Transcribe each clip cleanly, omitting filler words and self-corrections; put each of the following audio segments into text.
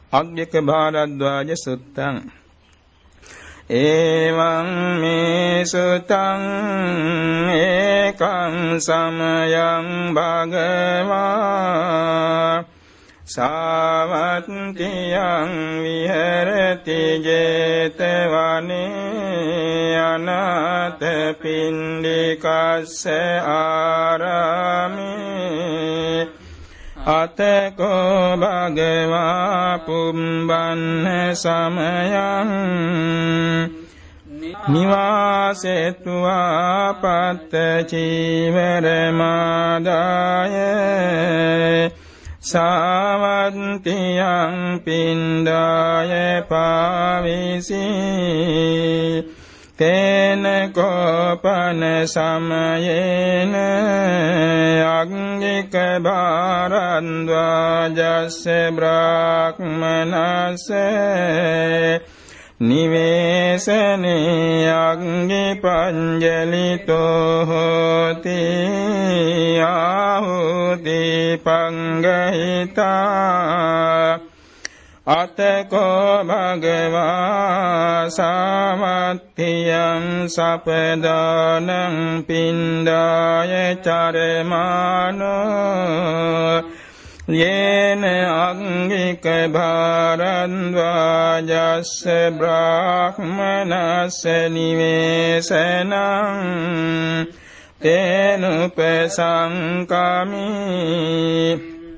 අග්ගික භාරද්වාජ සුත්තං එවං මේ සුතං ඒකං සමයං භගවා සාවත්තියං විහෙරති ජේතවනේ අනාථ පිණ්ඩිකස්ස ආරාමේ අතකෝ භගවා පුම්බන්න සමයං නිවාසෙත්වා පත්ත චීවර මාදාය සාවන්තියං පිණ්ඩාය පාවිසි තේන කෝපන සමයේන අග්ගික භාරද්වාජස්ස බ්‍රාහ්මනස්ස නිවේසනේ අග්ගි පංජලිතෝ හෝති ආහුති පංගහිතා අතකෝ භගවා සාවත්තියං සපදානං පිණ්ඩාය චරමානෝ යේන අංගික භාරද්වාජස්ස බ්‍රාහ්මනස්ස නිවේසනං තේනුපසංකමී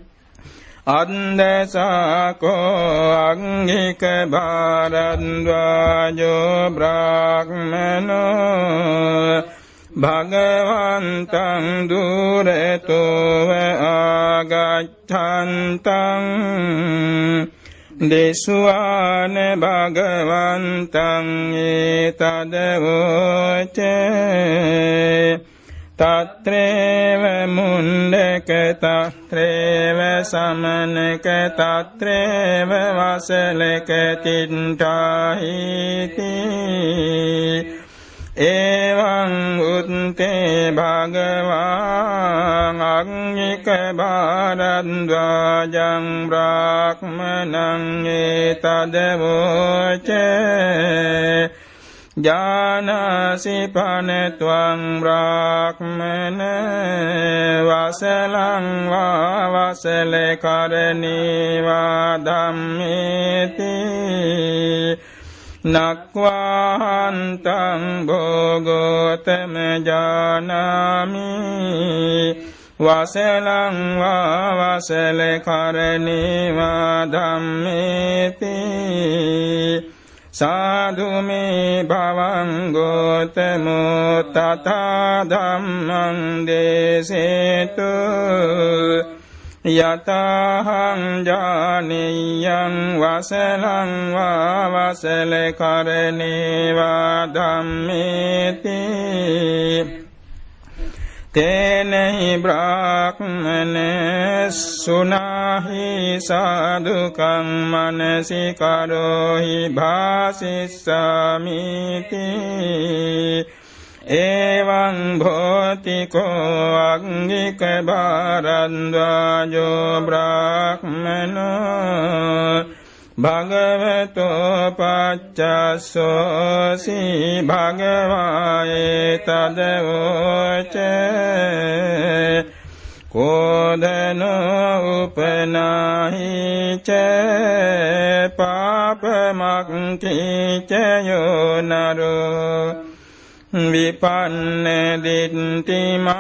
අන්දසාකෝ අංගික භාරද්වාජෝ බ්‍රාහ්මනෝ භගවන්තං දුරතෝව ආගච්ඡන්තං දේශවාන භගවන්තං ඒතදවෝචේ තත්‍රේව මුණ්ඩක තත්‍රේව සමනක තත්‍රේව වසලක තිට්ඨාහිති එවං උත්තේ භගවාං අග්ගික භාරද්වාජං බ්‍රාහ්මනං ඒතදවෝචේ ජානාසි පනත්වං බ්‍රාහ්මන වසලං වා වසල කරණීවා ධම්මේති නක්වාහන්තං භෝගෝතම ජානාමි වසලං වා වසල කරණීවා ධම්මේති සාදු මේ භවං ගෝතමෝ තථා ධම්මං දේසේතු යතහං ජානීයං වසලං වා වසල කරණීවා ධම්මේති තේනහි බ්‍රාහ්මන සුනාහි සාදුකං මනසි කරෝහි භාසිස්සාමිති එවං භෝතිකෝ අංගික භාරද්වාජෝ බ්‍රාහ්මනෝ භගවතෝ පච්චස්සෝසි භගවායේ තදවෝචේ කෝදනෝ උපනාහි ච පාපමක්ඛි ච යෝ නරෝ විපන්න දිට්ඨි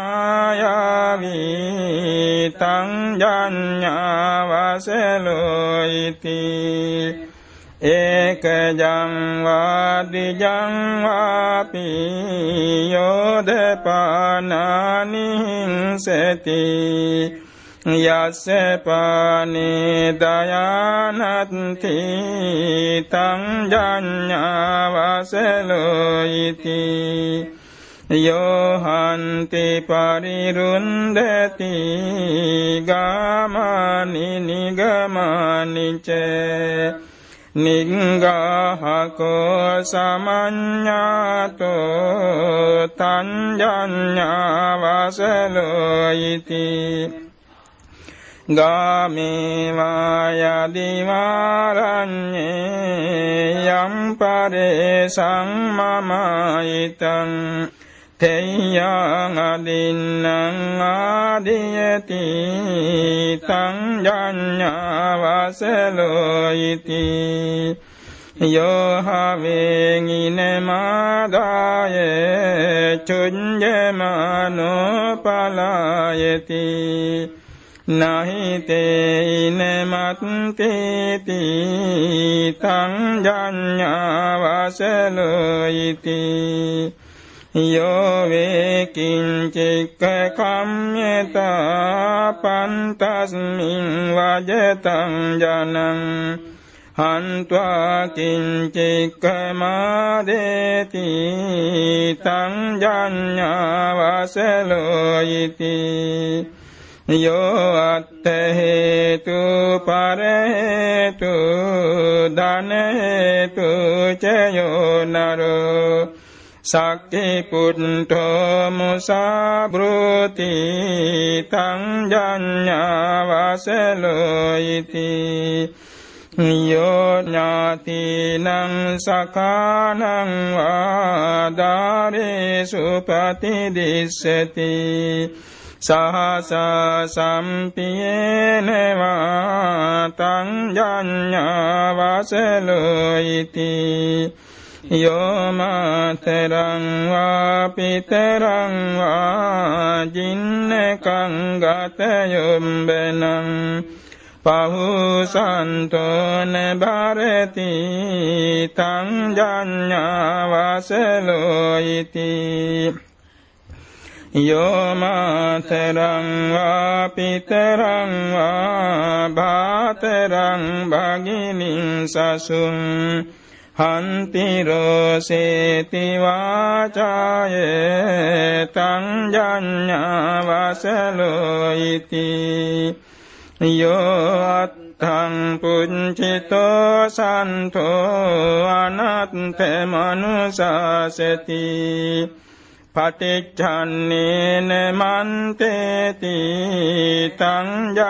මායාවී තං ජඤ්ඤාවසලෝ ඉති ඒකජං වාදිජං වාපි යෝධපානානි හිංසති යස්ස පානේ දයානත්ති තං ජඤ්ඤාවසලෝ ඉති යෝහන්ති පරිරුන්දති ගාමානි නිගමානි ච නිග්ගාහකෝ සමඤ්ඤාතෝ තං ජඤ්ඤාවසලෝ ඉති ගාමේ වායදිවාරඤ්ඤේ යම් පරේසං මමයිතං තේයං අදින්නං ආදියති තං ජඤ්ඤාවසලෝයිති යෝහවේගිනමාදාය චුඤ්ජමනෝ පලායති නහිතේනමත්තේති තං ජඤ්ඤාවසලෝයිති යෝ වේකිංචික්ඛ කම්මතා පන්තස්මින් වජතං ජනං හන්त्वा කිංචික්ඛ මාදේති තං ජඤ්ඤාවසලෝයිති යෝ අත්ථ හේතු පරහේතු ධන හේතු චයෝ නරෝ සක්ඛි පුට්ඨෝ මුසාබ්‍රෝති තං ජඤ්ඤාවසලෝයිති යෝ ඥාතිනං සකානං වාදාරේසු පතිදිස්සති සහසා සම්පියේන වාතං ජඤ්ඤාවසලෝයිති යෝ මාතරං වා පිතරං වා ජින්නකං ගතයොම්බනං පහුසන්තෝන භාරති තං ජඤ්ඤාවසලෝයිති යෝ මාතරං වා පිතරං වා භාතරං භගිනිං සසුං හන්ති රෝසේති වාචාය තං ජඤ්ඤාවසලෝයිති යෝ අත්තං පුඤ්චිතෝ සන්තෝ අනත්ථ මනුසාසති පටිච්ඡන්නේන මන්තේති තං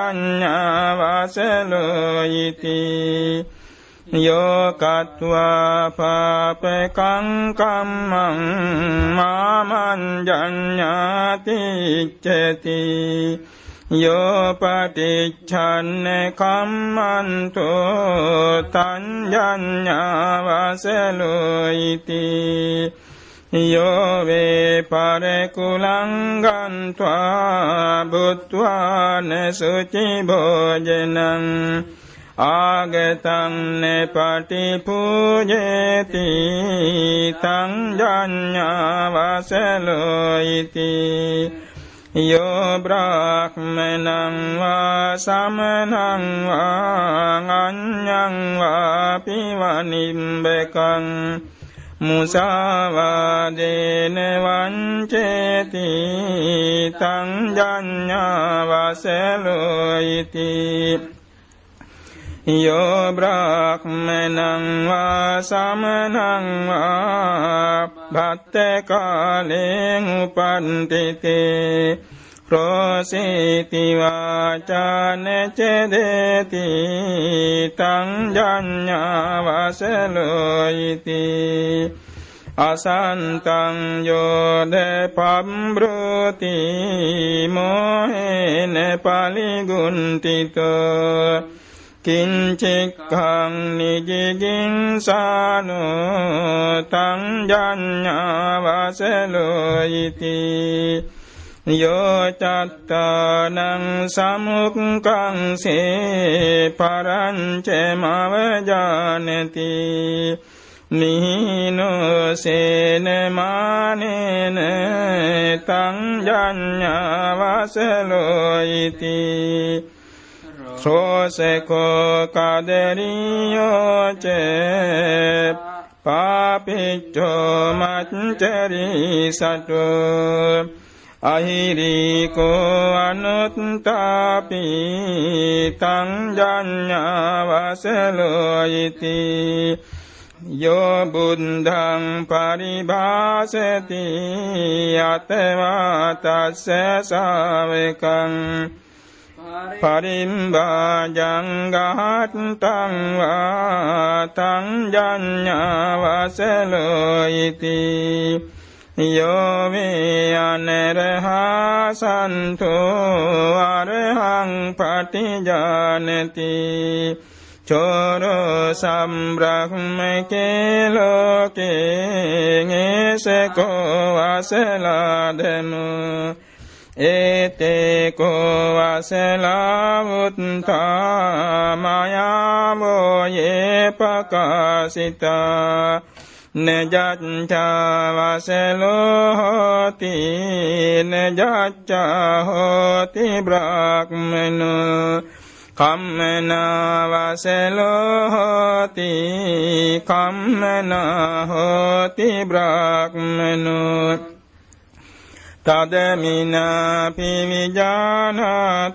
ජඤ්ඤාවසලෝයිති යෝ කତ୍වා පාපකං කම්මං මාමං ජඤ්ඤාති ඉච්ඡති යෝ පටිච්ඡන්න කම්මන්තෝ තං ජඤ්ඤාවසලෝයිති යෝ වේ පරකුලං ගන්්වා බුත්වාන සුචි භෝජනං ආගතං පටිපූජේති තං ජඤ්ඤාවසලෝයිති යෝ බ්‍රාහ්මනං වා සමනං වා අඤ්ඤං වාපි වනිම්බකං මුසාවාදේන වංචේති තං ජඤ්ඤාවසලෝයිති යෝ බ්‍රාහ්මනං වා සමනං වා භත්ත කාලෙන් උපන්තිතේ රෝසේති වාචාන චේදේති තං ජඤ්ඤාවසලෝයිති අසන්තං යෝද පම්බ්‍රෝති මොහෙන පලිගුන්තිතෝ කිංචික්ඛං නිජිගින්සානෝ තං ජඤ්ඤාවසලෝයිති යෝ චත්තානං සමුක්ඛං සේ පරංච මවජානති නිහිනෝ සේන මානේන තං ජඤ්ඤාවසලෝයිති සෝසකෝ කදරියෝ ච පාපිච්ඡෝ මච්චරි සතෝ අහිරිකෝ අනුත්තාපි තං ජඤ්ඤාවසලෝයිති යෝ බුද්ධං පරිභාසති අතවා තස්ස ශාවකං පරිම්බාජං ගහත්තං වාතං ජඤ්ඤාවසලෝ ඉති යෝ මේ අනරහා සන්තෝ අරහං පටිජානති චෝරෝ සම්බ්‍රහ්මකේ ලෝකේ ඒසකෝ වසලාදමු ඒතේ කෝ වසලාවුත්තා මයාවෝ යේ පකාසිතා නජච්ඡා වසලෝ හෝති නජච්ඡා හෝති බ්‍රාහ්මනෝ කම්මනා වසලෝ හෝති කම්මනා හෝති බ්‍රාහ්මනෝ තදමිනා පිවිජානාත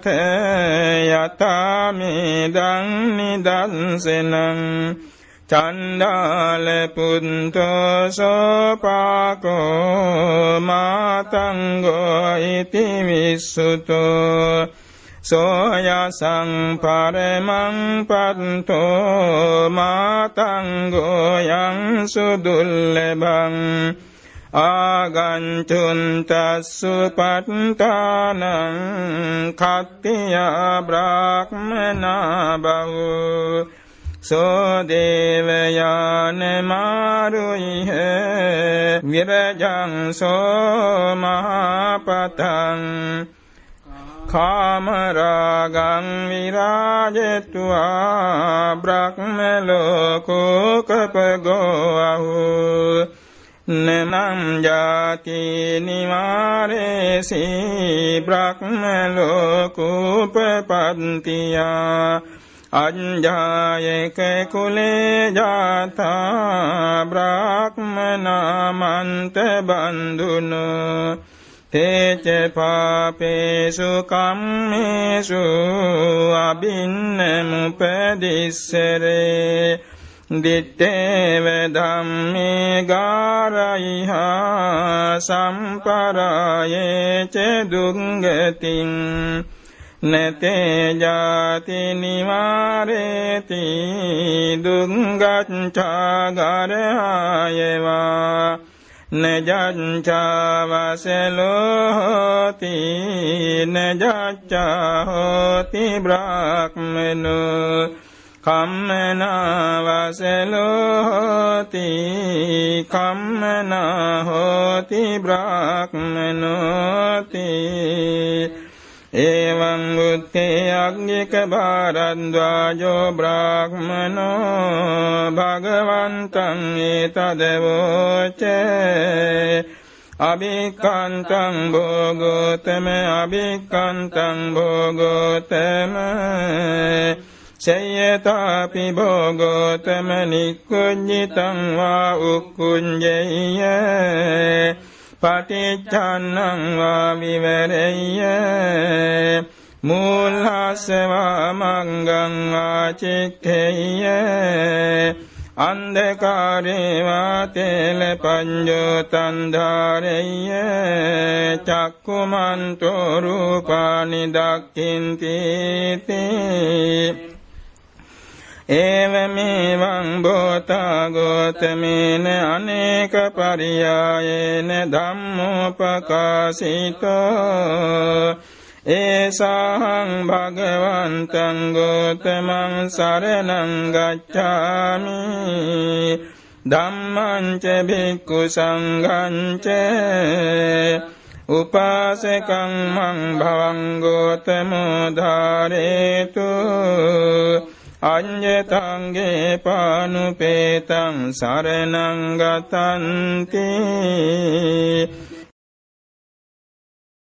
යතාමේදං නිදන්සනං චණ්ඩාල පුන්තෝ සෝපාකෝ මාතංගෝ ඉති විස්සුතෝ සෝයසං පරමං පත්තෝ මාතංගෝ යං සුදුල්ලභං ආගංචුන් තස්සු පට්ඨානං කත්තියා බ්‍රාහ්මනා බහු සෝ දේවයාන මාරුයිහ විරජං සෝ මහපතං කාමරාගං විරාජෙත්වා බ්‍රහ්ම ලෝකෝකපගෝ අහෝ නමං ජාති නිවාරේසි බ්‍රහ්ම ලෝකෝපපන්තියා අඤ්ඤායක කුලේ ජාතා බ්‍රාහ්මනාමන්ත බන්දුනෝ තේච පාපේසු කම්මේසු අබින්නමුපදිස්සරේ දිත්තේව ධම්මේ ගාරයිහා සම්පරායේ ච දුංගතින් නතේ ජාති නිවාරේති දුංගච්ඡා ගරහායවා නජච්ඡා වසලෝ හෝති නජච්ඡා හෝති බ්‍රාහ්මනෝ කම්මනා වසලෝ හෝති කම්මනා හෝති බ්‍රාහ්මනෝති එවං උත්තේ අග්නික භාරද්වාජෝ බ්‍රාහ්මනෝ භගවන්තං ඒතදවෝච අභික්ඛන්තං භෝගෝතම අභික්ඛන්තං භෝගෝතම සයතාපි භෝගෝතම නික්ඛුඤ්ඤිතං වා උක්ඛුඤ්ඤේය පටිච්චන්නං වා විවරෙය්‍ය මූලස්සවා මංගං වාචික්ඛේය අන්ධකාරේ වාතේල පඤ්ඤෝ තන්ධාරෙය්‍ය චක්කුමන්තෝ රූපානි දක්ඛින්ති තේ එවමෙවං බෝතා ගෝතමේන අනේක පරියායේන ධම්මෝපකාශිතෝ ඒසං භගවන්තං ගෝතමං සරණං ගච්ඡාමි ධම්මං ච භික්ඛු සංඝං ච උපාසකං මං භවං ගෝතමෝ ධාරේතු අඤ්ඤතංගේ පානුපේතං සරණං ගතන්ති